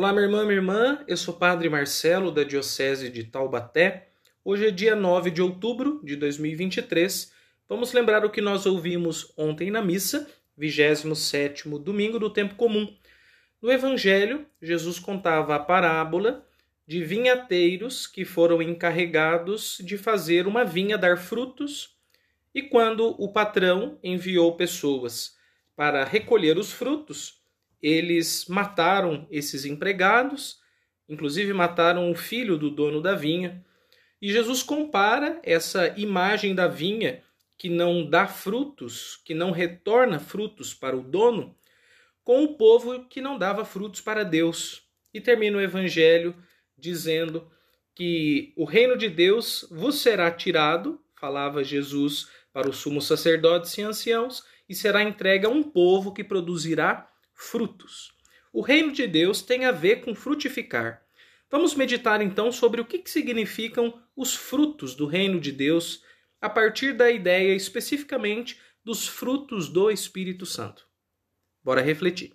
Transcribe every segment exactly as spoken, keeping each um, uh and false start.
Olá, minha irmã, minha irmã, eu sou o Padre Marcelo, da Diocese de Taubaté. Hoje é dia nove de outubro de dois mil e vinte e três. Vamos lembrar o que nós ouvimos ontem na missa, vigésimo sétimo domingo do tempo comum. No Evangelho, Jesus contava a parábola de vinhateiros que foram encarregados de fazer uma vinha dar frutos, e quando o patrão enviou pessoas para recolher os frutos, eles mataram esses empregados, inclusive mataram o filho do dono da vinha. E Jesus compara essa imagem da vinha que não dá frutos, que não retorna frutos para o dono, com o povo que não dava frutos para Deus. E termina o Evangelho dizendo que o reino de Deus vos será tirado, falava Jesus para os sumos sacerdotes e anciãos, e será entregue a um povo que produzirá frutos. O reino de Deus tem a ver com frutificar. Vamos meditar então sobre o que significam os frutos do reino de Deus, a partir da ideia especificamente dos frutos do Espírito Santo. Bora refletir.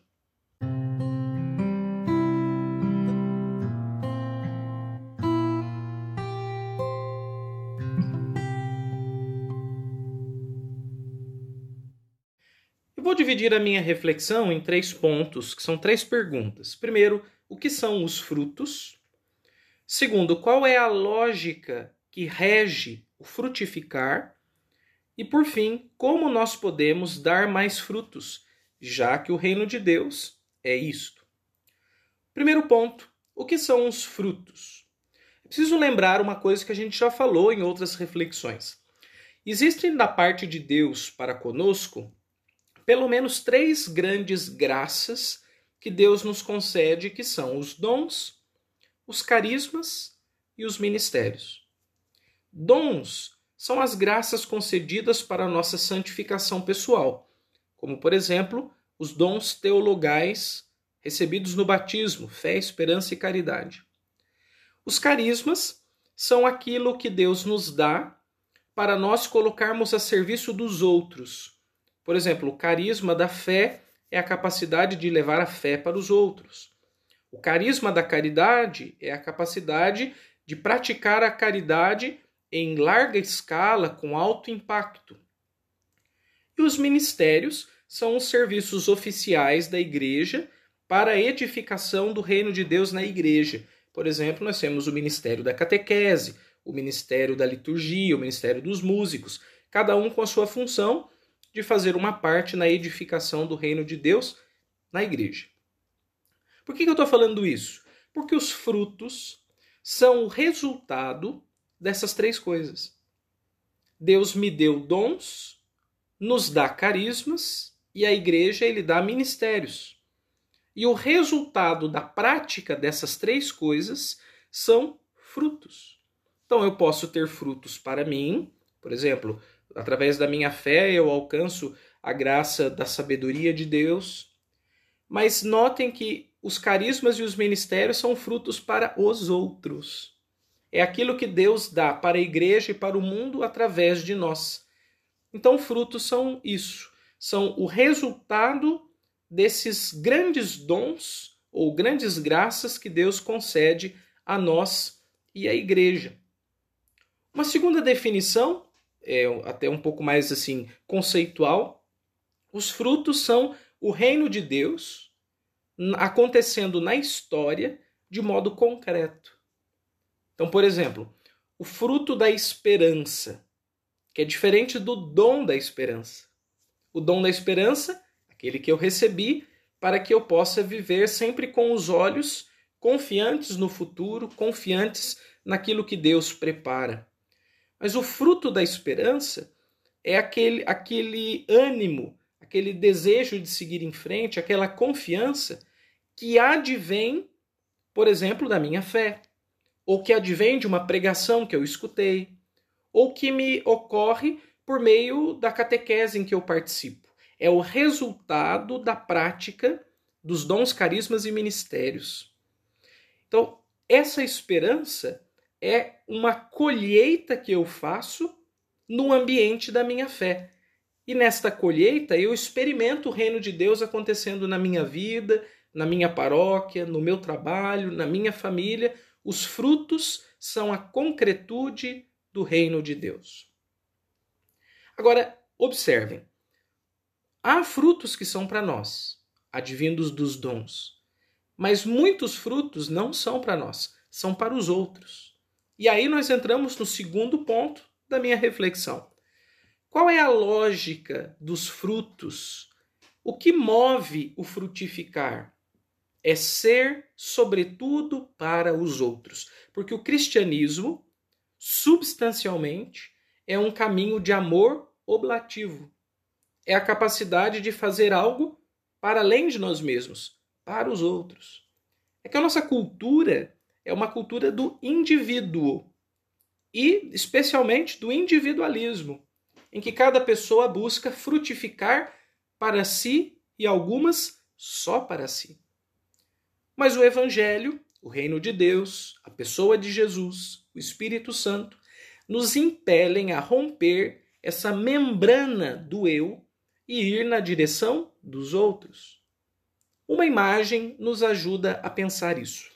Eu vou dividir a minha reflexão em três pontos, que são três perguntas. Primeiro, o que são os frutos? Segundo, qual é a lógica que rege o frutificar? E, por fim, como nós podemos dar mais frutos, já que o reino de Deus é isto? Primeiro ponto, o que são os frutos? É preciso lembrar uma coisa que a gente já falou em outras reflexões. Existem da parte de Deus para conosco pelo menos três grandes graças que Deus nos concede, que são os dons, os carismas e os ministérios. Dons são as graças concedidas para a nossa santificação pessoal, como, por exemplo, os dons teologais recebidos no batismo, fé, esperança e caridade. Os carismas são aquilo que Deus nos dá para nós colocarmos a serviço dos outros. Por exemplo, o carisma da fé é a capacidade de levar a fé para os outros. O carisma da caridade é a capacidade de praticar a caridade em larga escala, com alto impacto. E os ministérios são os serviços oficiais da igreja para a edificação do reino de Deus na igreja. Por exemplo, nós temos o ministério da catequese, o ministério da liturgia, o ministério dos músicos, cada um com a sua função de fazer uma parte na edificação do reino de Deus na igreja. Por que eu estou falando isso? Porque os frutos são o resultado dessas três coisas. Deus me deu dons, nos dá carismas e a igreja ele dá ministérios. E o resultado da prática dessas três coisas são frutos. Então eu posso ter frutos para mim, por exemplo, através da minha fé eu alcanço a graça da sabedoria de Deus. Mas notem que os carismas e os ministérios são frutos para os outros. É aquilo que Deus dá para a igreja e para o mundo através de nós. Então, frutos são isso. São o resultado desses grandes dons ou grandes graças que Deus concede a nós e à igreja. Uma segunda definição, é até um pouco mais assim conceitual, os frutos são o reino de Deus acontecendo na história de modo concreto. Então, por exemplo, o fruto da esperança, que é diferente do dom da esperança. O dom da esperança, aquele que eu recebi para que eu possa viver sempre com os olhos confiantes no futuro, confiantes naquilo que Deus prepara. Mas o fruto da esperança é aquele, aquele ânimo, aquele desejo de seguir em frente, aquela confiança que advém, por exemplo, da minha fé, ou que advém de uma pregação que eu escutei, ou que me ocorre por meio da catequese em que eu participo. É o resultado da prática dos dons, carismas e ministérios. Então, essa esperança é uma colheita que eu faço no ambiente da minha fé. E nesta colheita eu experimento o reino de Deus acontecendo na minha vida, na minha paróquia, no meu trabalho, na minha família. Os frutos são a concretude do reino de Deus. Agora, observem. Há frutos que são para nós, advindos dos dons. Mas muitos frutos não são para nós, são para os outros. E aí nós entramos no segundo ponto da minha reflexão. Qual é a lógica dos frutos? O que move o frutificar? É ser, sobretudo, para os outros. Porque o cristianismo, substancialmente, é um caminho de amor oblativo. É a capacidade de fazer algo para além de nós mesmos, para os outros. É que a nossa cultura é uma cultura do indivíduo e, especialmente, do individualismo, em que cada pessoa busca frutificar para si e algumas só para si. Mas o Evangelho, o reino de Deus, a pessoa de Jesus, o Espírito Santo, nos impelem a romper essa membrana do eu e ir na direção dos outros. Uma imagem nos ajuda a pensar isso.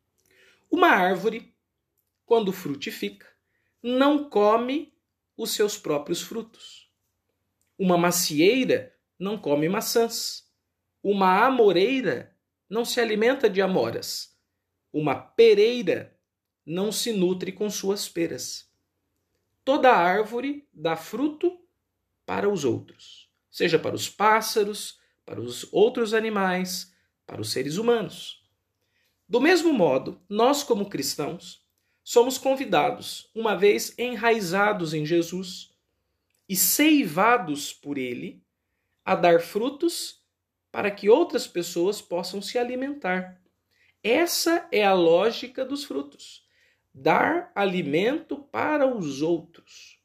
Uma árvore, quando frutifica, não come os seus próprios frutos. Uma macieira não come maçãs. Uma amoreira não se alimenta de amoras. Uma pereira não se nutre com suas peras. Toda árvore dá fruto para os outros, seja para os pássaros, para os outros animais, para os seres humanos. Do mesmo modo, nós como cristãos somos convidados, uma vez enraizados em Jesus e seivados por Ele, a dar frutos para que outras pessoas possam se alimentar. Essa é a lógica dos frutos. Dar alimento para os outros.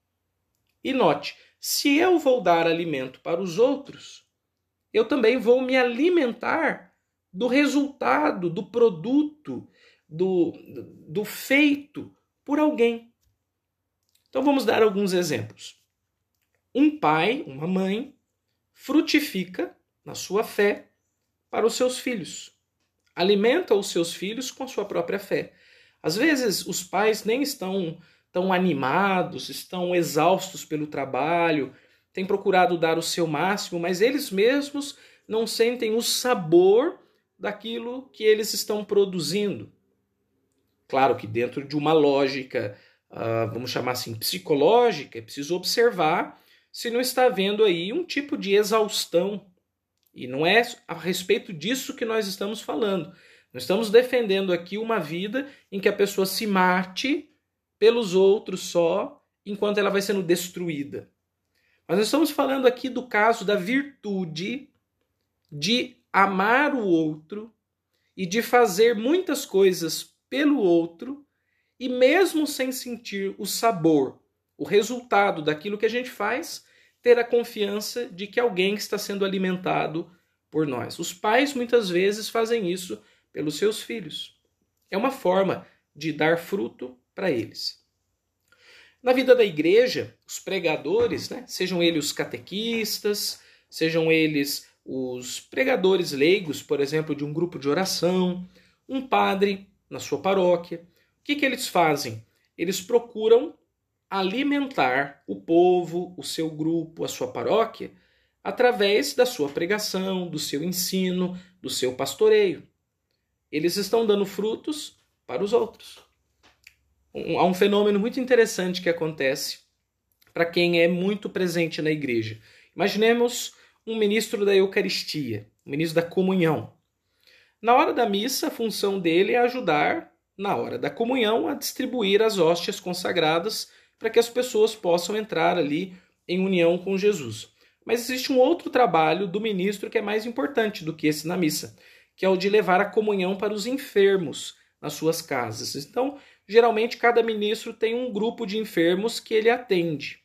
E note, se eu vou dar alimento para os outros, eu também vou me alimentar do resultado, do produto, do, do feito por alguém. Então vamos dar alguns exemplos. Um pai, uma mãe, frutifica na sua fé para os seus filhos. Alimenta os seus filhos com a sua própria fé. Às vezes os pais nem estão tão animados, estão exaustos pelo trabalho, têm procurado dar o seu máximo, mas eles mesmos não sentem o sabor daquilo que eles estão produzindo. Claro que dentro de uma lógica, uh, vamos chamar assim, psicológica, é preciso observar se não está havendo aí um tipo de exaustão. E não é a respeito disso que nós estamos falando. Nós estamos defendendo aqui uma vida em que a pessoa se mate pelos outros só, enquanto ela vai sendo destruída. Mas nós estamos falando aqui do caso da virtude de amar o outro e de fazer muitas coisas pelo outro e mesmo sem sentir o sabor, o resultado daquilo que a gente faz, ter a confiança de que alguém está sendo alimentado por nós. Os pais muitas vezes fazem isso pelos seus filhos. É uma forma de dar fruto para eles. Na vida da igreja, os pregadores, né, sejam eles os catequistas, sejam eles os pregadores leigos, por exemplo, de um grupo de oração, um padre na sua paróquia, o que, que eles fazem? Eles procuram alimentar o povo, o seu grupo, a sua paróquia, através da sua pregação, do seu ensino, do seu pastoreio. Eles estão dando frutos para os outros. Um, há um fenômeno muito interessante que acontece para quem é muito presente na igreja. Imaginemos um ministro da Eucaristia, um ministro da comunhão. Na hora da missa, a função dele é ajudar, na hora da comunhão, a distribuir as hóstias consagradas para que as pessoas possam entrar ali em união com Jesus. Mas existe um outro trabalho do ministro que é mais importante do que esse na missa, que é o de levar a comunhão para os enfermos nas suas casas. Então, geralmente, cada ministro tem um grupo de enfermos que ele atende.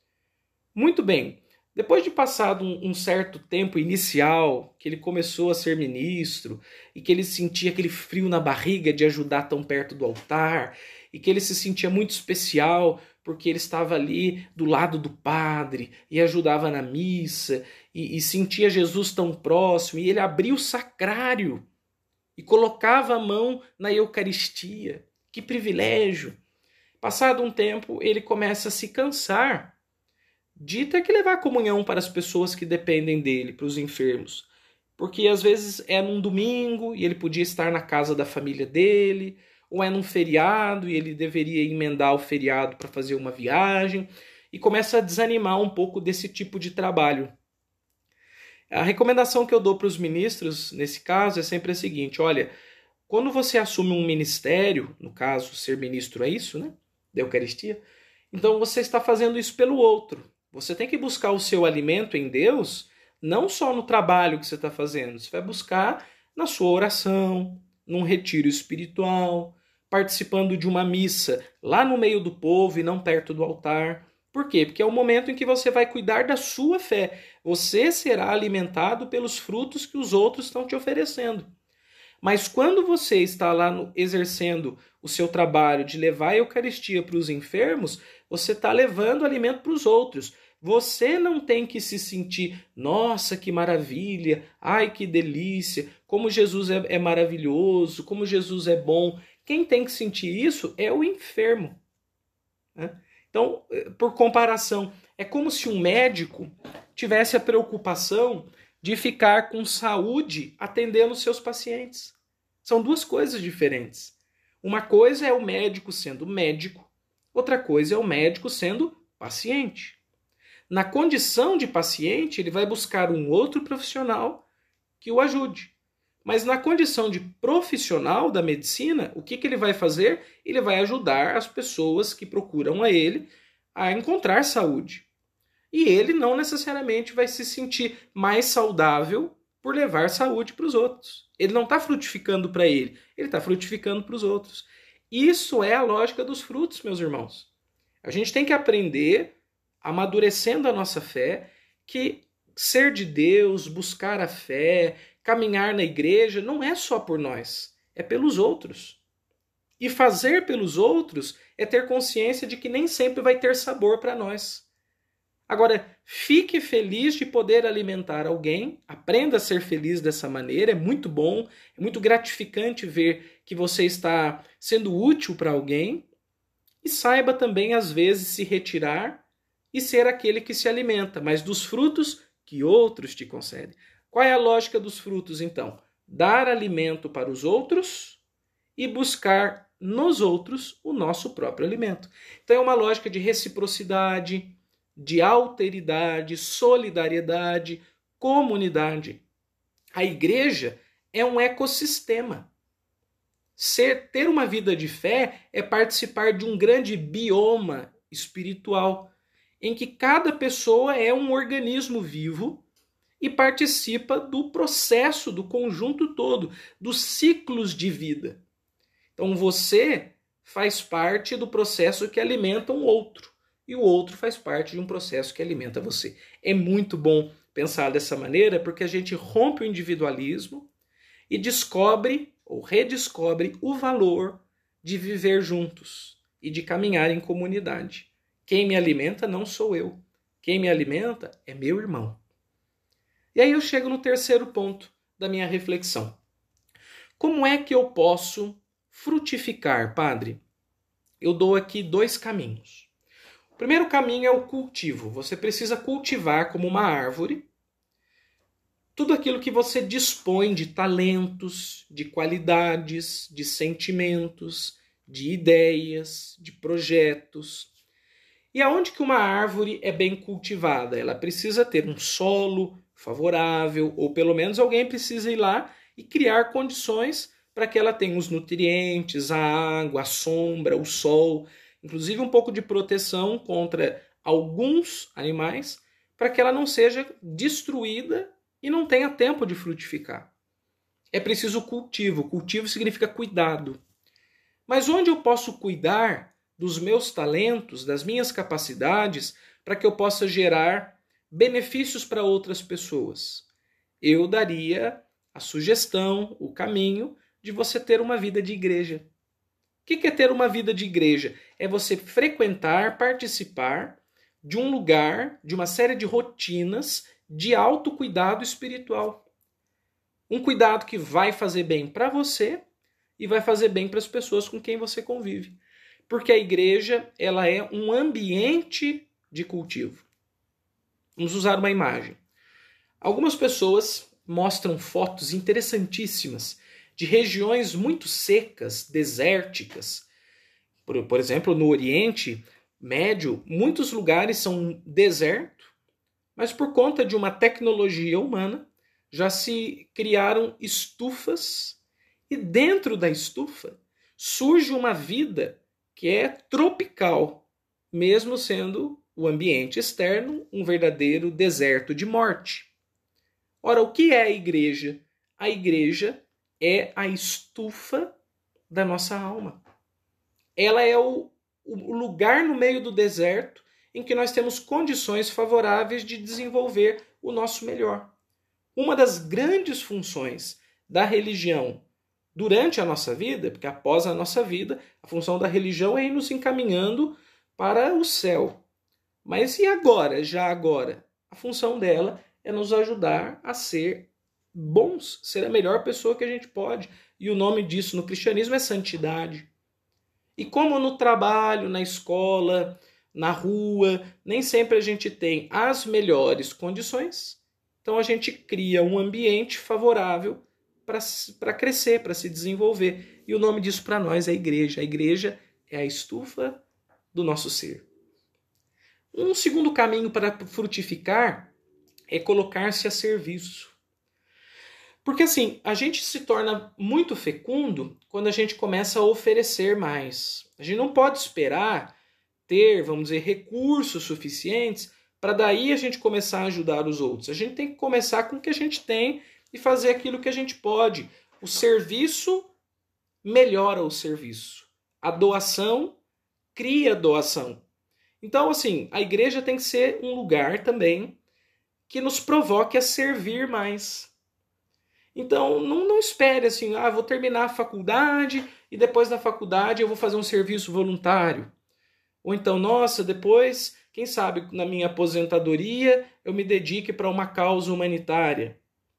Muito bem, depois de passado um, um certo tempo inicial, que ele começou a ser ministro, e que ele sentia aquele frio na barriga de ajudar tão perto do altar, e que ele se sentia muito especial, porque ele estava ali do lado do padre e ajudava na missa e, e sentia Jesus tão próximo, e ele abria o sacrário e colocava a mão na Eucaristia. Que privilégio! Passado um tempo, ele começa a se cansar de ter que levar comunhão para as pessoas que dependem dele, para os enfermos. Porque às vezes é num domingo e ele podia estar na casa da família dele, ou é num feriado e ele deveria emendar o feriado para fazer uma viagem, e começa a desanimar um pouco desse tipo de trabalho. A recomendação que eu dou para os ministros, nesse caso, é sempre a seguinte: olha, quando você assume um ministério, no caso, ser ministro é isso, né? Da Eucaristia, então você está fazendo isso pelo outro. Você tem que buscar o seu alimento em Deus, não só no trabalho que você está fazendo, você vai buscar na sua oração, num retiro espiritual, participando de uma missa lá no meio do povo e não perto do altar. Por quê? Porque é o momento em que você vai cuidar da sua fé. Você será alimentado pelos frutos que os outros estão te oferecendo. Mas quando você está lá no, exercendo o seu trabalho de levar a Eucaristia para os enfermos, você está levando alimento para os outros. Você não tem que se sentir, nossa, que maravilha, ai, que delícia, como Jesus é, é maravilhoso, como Jesus é bom. Quem tem que sentir isso é o enfermo, né? Então, por comparação, é como se um médico tivesse a preocupação de ficar com saúde atendendo seus pacientes. São duas coisas diferentes. Uma coisa é o médico sendo médico, outra coisa é o médico sendo paciente. Na condição de paciente, ele vai buscar um outro profissional que o ajude. Mas na condição de profissional da medicina, o que, que ele vai fazer? Ele vai ajudar as pessoas que procuram a ele a encontrar saúde. E ele não necessariamente vai se sentir mais saudável por levar saúde para os outros. Ele não está frutificando para ele, ele está frutificando para os outros. Isso é a lógica dos frutos, meus irmãos. A gente tem que aprender, amadurecendo a nossa fé, que ser de Deus, buscar a fé, caminhar na igreja, não é só por nós, é pelos outros. E fazer pelos outros é ter consciência de que nem sempre vai ter sabor para nós. Agora, fique feliz de poder alimentar alguém, aprenda a ser feliz dessa maneira, é muito bom, é muito gratificante ver que você está sendo útil para alguém, e saiba também, às vezes, se retirar e ser aquele que se alimenta, mas dos frutos que outros te concedem. Qual é a lógica dos frutos, então? Dar alimento para os outros e buscar nos outros o nosso próprio alimento. Então é uma lógica de reciprocidade, de alteridade, solidariedade, comunidade. A igreja é um ecossistema. Ser, ter uma vida de fé é participar de um grande bioma espiritual, em que cada pessoa é um organismo vivo e participa do processo, do conjunto todo, dos ciclos de vida. Então você faz parte do processo que alimenta um outro, e o outro faz parte de um processo que alimenta você. É muito bom pensar dessa maneira, porque a gente rompe o individualismo e descobre ou redescobre o valor de viver juntos e de caminhar em comunidade. Quem me alimenta não sou eu. Quem me alimenta é meu irmão. E aí eu chego no terceiro ponto da minha reflexão. Como é que eu posso frutificar, padre? Eu dou aqui dois caminhos. O primeiro caminho é o cultivo. Você precisa cultivar como uma árvore tudo aquilo que você dispõe de talentos, de qualidades, de sentimentos, de ideias, de projetos. E aonde que uma árvore é bem cultivada? Ela precisa ter um solo favorável, ou pelo menos alguém precisa ir lá e criar condições para que ela tenha os nutrientes, a água, a sombra, o sol, inclusive um pouco de proteção contra alguns animais, para que ela não seja destruída e não tenha tempo de frutificar. É preciso cultivo. Cultivo significa cuidado. Mas onde eu posso cuidar dos meus talentos, das minhas capacidades, para que eu possa gerar benefícios para outras pessoas? Eu daria a sugestão, o caminho de você ter uma vida de igreja. O que é ter uma vida de igreja? É você frequentar, participar de um lugar, de uma série de rotinas de autocuidado espiritual. Um cuidado que vai fazer bem para você e vai fazer bem para as pessoas com quem você convive. Porque a igreja, ela é um ambiente de cultivo. Vamos usar uma imagem. Algumas pessoas mostram fotos interessantíssimas de regiões muito secas, desérticas. Por, por exemplo, no Oriente Médio, muitos lugares são deserto, mas por conta de uma tecnologia humana, já se criaram estufas e dentro da estufa surge uma vida que é tropical, mesmo sendo o ambiente externo um verdadeiro deserto de morte. Ora, o que é a igreja? A igreja é a estufa da nossa alma. Ela é o, o lugar no meio do deserto em que nós temos condições favoráveis de desenvolver o nosso melhor. Uma das grandes funções da religião durante a nossa vida, porque após a nossa vida, a função da religião é ir nos encaminhando para o céu. Mas e agora, já agora? A função dela é nos ajudar a ser bons, ser a melhor pessoa que a gente pode. E o nome disso no cristianismo é santidade. E como no trabalho, na escola, na rua, nem sempre a gente tem as melhores condições, então a gente cria um ambiente favorável para crescer, para se desenvolver. E o nome disso para nós é a igreja. A igreja é a estufa do nosso ser. Um segundo caminho para frutificar é colocar-se a serviço. Porque assim, a gente se torna muito fecundo quando a gente começa a oferecer mais. A gente não pode esperar ter, vamos dizer, recursos suficientes para daí a gente começar a ajudar os outros. A gente tem que começar com o que a gente tem e fazer aquilo que a gente pode. O serviço melhora o serviço. A doação cria doação. Então, assim, a igreja tem que ser um lugar também que nos provoque a servir mais. Então, não, não espere assim, ah, vou terminar a faculdade e depois da faculdade eu vou fazer um serviço voluntário. Ou então, nossa, depois, quem sabe, na minha aposentadoria eu me dedique para uma causa humanitária.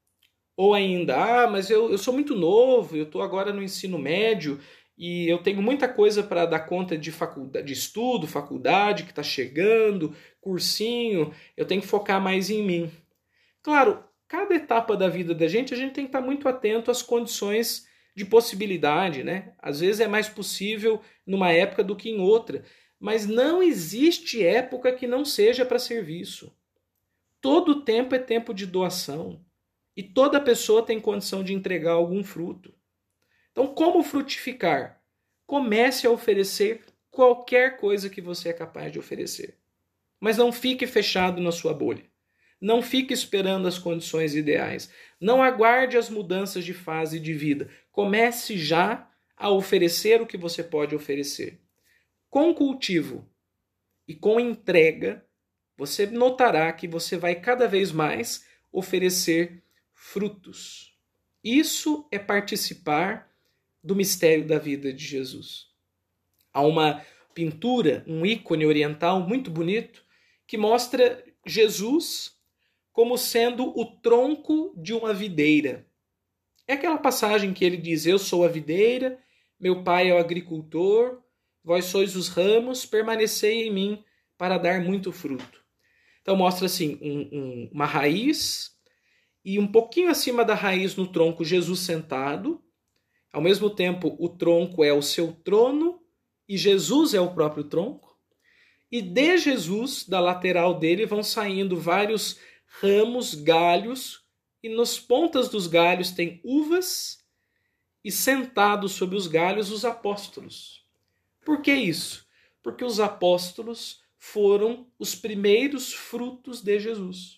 Ou ainda, ah, mas eu, eu sou muito novo, eu estou agora no ensino médio e eu tenho muita coisa para dar conta de, faculdade, de estudo, faculdade que está chegando, cursinho, eu tenho que focar mais em mim. Claro, cada etapa da vida da gente, a gente tem que estar muito atento às condições de possibilidade, né? Às vezes é mais possível numa época do que em outra, mas não existe época que não seja para serviço. Todo tempo é tempo de doação. E toda pessoa tem condição de entregar algum fruto. Então, como frutificar? Comece a oferecer qualquer coisa que você é capaz de oferecer. Mas não fique fechado na sua bolha. Não fique esperando as condições ideais. Não aguarde as mudanças de fase de vida. Comece já a oferecer o que você pode oferecer. Com cultivo e com entrega, você notará que você vai cada vez mais oferecer frutos. Isso é participar do mistério da vida de Jesus. Há uma pintura, um ícone oriental muito bonito, que mostra Jesus como sendo o tronco de uma videira. É aquela passagem que ele diz, eu sou a videira, meu pai é o agricultor, vós sois os ramos, permanecei em mim para dar muito fruto. Então mostra assim, um, um, uma raiz e um pouquinho acima da raiz no tronco Jesus sentado. Ao mesmo tempo o tronco é o seu trono e Jesus é o próprio tronco. E de Jesus, da lateral dele, vão saindo vários ramos, galhos, e nas pontas dos galhos tem uvas, e sentados sobre os galhos os apóstolos. Por que isso? Porque os apóstolos foram os primeiros frutos de Jesus.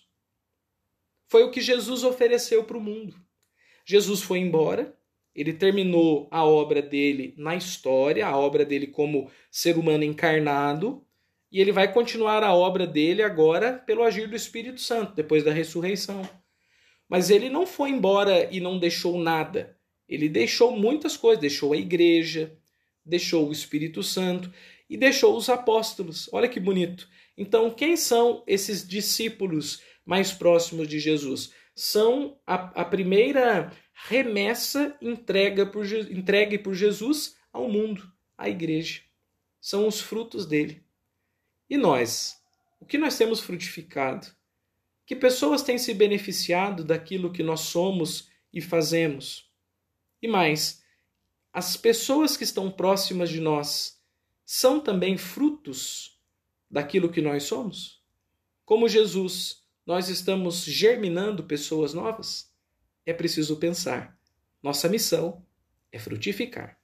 Foi o que Jesus ofereceu para o mundo. Jesus foi embora, ele terminou a obra dele na história, a obra dele como ser humano encarnado, e ele vai continuar a obra dele agora pelo agir do Espírito Santo, depois da ressurreição. Mas ele não foi embora e não deixou nada. Ele deixou muitas coisas, deixou a igreja, deixou o Espírito Santo e deixou os apóstolos. Olha que bonito. Então, quem são esses discípulos mais próximos de Jesus? São a, a primeira remessa entrega por, entregue por Jesus ao mundo, à igreja. São os frutos dele. E nós? O que nós temos frutificado? Que pessoas têm se beneficiado daquilo que nós somos e fazemos? E mais, as pessoas que estão próximas de nós são também frutos daquilo que nós somos? Como Jesus, nós estamos germinando pessoas novas? É preciso pensar. Nossa missão é frutificar.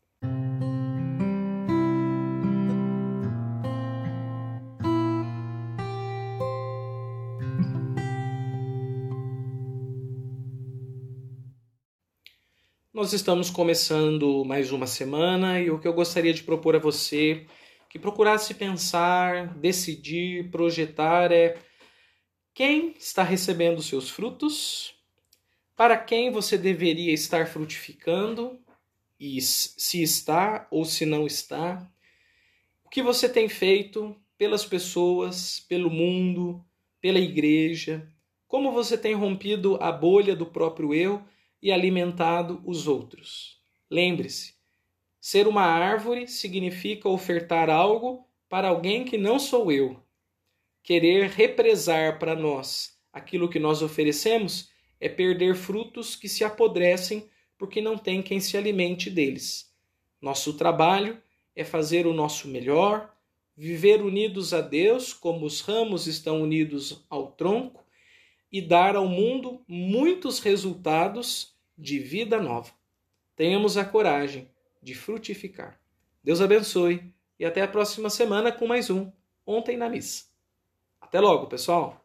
Nós estamos começando mais uma semana e o que eu gostaria de propor a você, que procurasse pensar, decidir, projetar é quem está recebendo os seus frutos, para quem você deveria estar frutificando e se está ou se não está, o que você tem feito pelas pessoas, pelo mundo, pela igreja, como você tem rompido a bolha do próprio eu e alimentado os outros. Lembre-se, ser uma árvore significa ofertar algo para alguém que não sou eu. Querer represar para nós aquilo que nós oferecemos é perder frutos que se apodrecem porque não tem quem se alimente deles. Nosso trabalho é fazer o nosso melhor, viver unidos a Deus como os ramos estão unidos ao tronco e dar ao mundo muitos resultados de vida nova. Tenhamos a coragem de frutificar. Deus abençoe e até a próxima semana com mais um Ontem na Missa. Até logo, pessoal!